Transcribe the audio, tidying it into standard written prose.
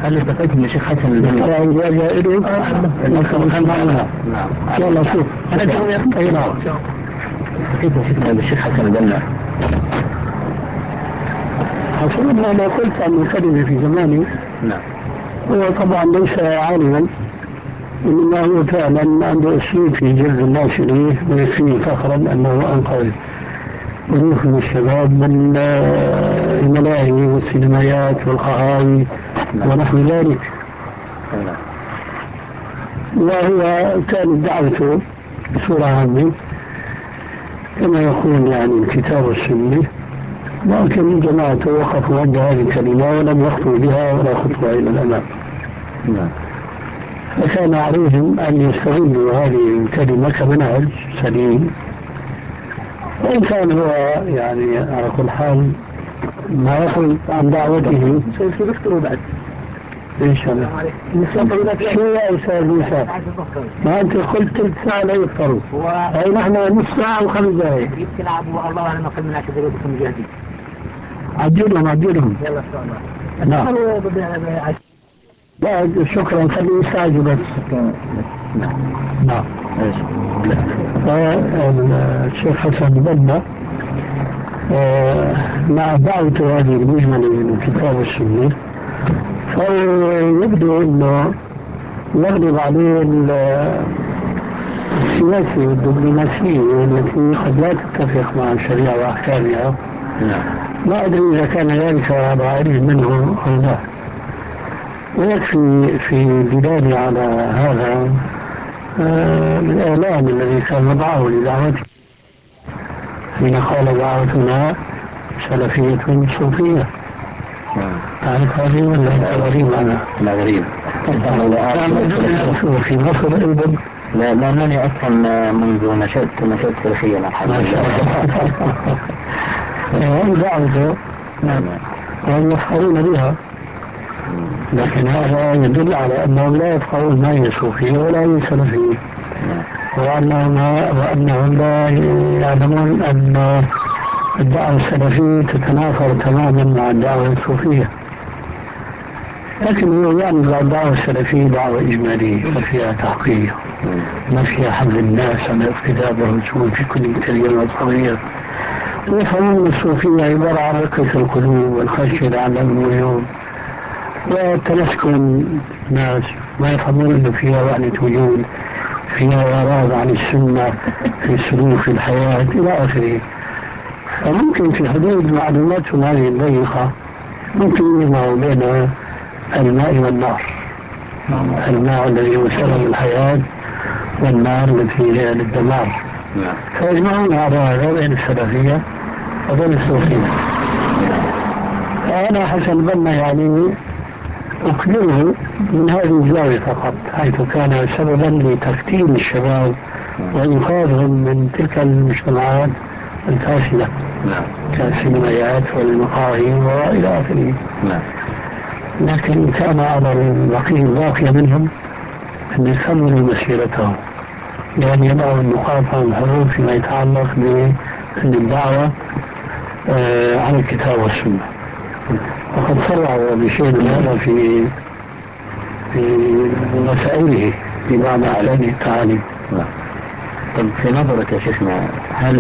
هل التقيت من الشيخ حسن البنا؟ نعم. يلا شوف. أي نعم. التقيت من الشيخ حسن البنا. حسن ما قلت عن الكلمة في زماني. نعم. هو طبعا ليس عالما، إنما هو فعلا عنده أسلوب في جلب الناس إليه، ويكفيه فخرا أنه أنقذ ألوف من الشباب من الملاهي والسينمائيات والقهاوي ونحو ذلك. وهو كانت دعوته بصورة عامة كما يقول يعني الكتاب والسنة، لكن جماعته وقفوا عند هذه الكلمة ولم يخطوا بها ولا خطوة إلى الأمام. فكان عليهم أن يستغلوا هذه الكلمة كمنهج سليم، وإن كان هو يعني على كل حال ما يقول عن دعوته شو بيفطروا بعد؟ إيش هذا؟ شو يا أستاذ موسى؟ ما أنت قلت ثلث ساعة لا يفطروا، أي نحن نص ساعة وخمس دقائق. يمكن أبو الله أعلم أقل من 10 دقائق بكم جاهزين. عجلهم. يلا نعم. لا شكرا، خليه يستعجل بس. نعم. الشيخ حسن البنا مع دعوته هذه المجملة من الكتاب والسنة، فيبدو انه يغلب عليه السياسة والدبلوماسية التي قد لا تتفق مع الشريعة واحكامها. لا ادري اذا كان ذلك على علم منه او لا. ويكفي في الدلالة على هذا الإعلان الذي كان وضعه لدعوته حين قال دعوتنا سلفية صوفية. تعرف هذه ولا أنت غريب عنها؟ لا غريب. في مصر أيضا. لا لأنني أصلا منذ نشأت سلفيا الحمد لله. هم دعوته وهم يفخرون بها، لكن هذا يدل على أنهم لا يفقهون ما هي صوفية ولا هي سلفية، وأنهم لا يعلمون أن الدعوة السلفية تتنافر تماما مع الدعوة الصوفية. لكن هو يعني الدعوة السلفية دعوة إجمالية ما فيها تحقيق، ما فيها حمل الناس على اقتداء الرسول في كل كلمة صغيرة. ويفهمون الصوفية عبارة عن رقة القلوب والخشية لعلهم اليوم وتمسكن الناس، ما يفهمون أنه فيها وحدة وجود، فيها إعراض عن السنة في السلوك في الحياة إلى آخره. فممكن في حدود معلوماتهم هذه الضيقة ممكن يجمعوا بين الماء والنار، الماء الذي هو سبب الحياة والنار التي هي للدمار، فيجمعون على هذا بين السلفية وبين الصوفية. فأنا حسن البنا يعني أكبره من هذه الزاوية فقط، حيث كان سببا لتفتيل الشباب وإنقاذهم من تلك المجتمعات الفاسدة كالسينمائيات والمقاهي وإلى آخره. لكن كان على الباقية منهم أن يكملوا مسيرتهم، يعني يضعوا النقاط والحروف فيما يتعلق بالدعوة عن الكتاب والسنة. وقد صرعوا بشيء من هذا في مسائله في بعض أعلام التعاليم. طب في نظرك يا شيخنا، هل